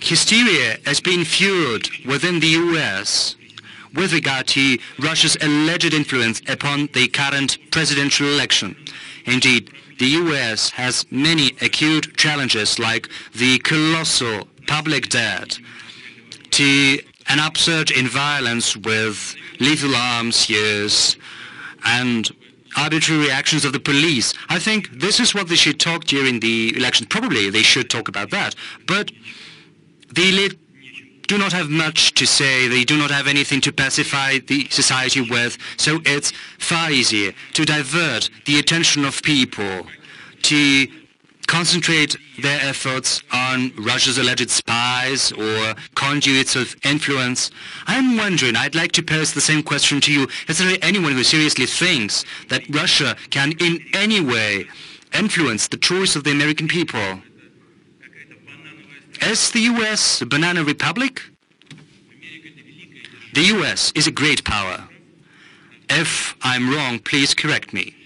hysteria has been fueled within the US with regard to Russia's alleged influence upon the current presidential election. Indeed, the US has many acute challenges like the colossal public debt, to an upsurge in violence with lethal arms use and arbitrary actions of the police. I think this is what they should talk during the election. Probably they should talk about that. But the elite do not have much to say. They do not have anything to pacify the society with. So it's far easier to divert the attention of people, to concentrate their efforts on Russia's alleged spies or conduits of influence. I'm wondering, I'd like to pose the same question to you. Is there anyone who seriously thinks that Russia can in any way influence the choice of the American people? Is the US a banana republic? The US is a great power. If I'm wrong, please correct me.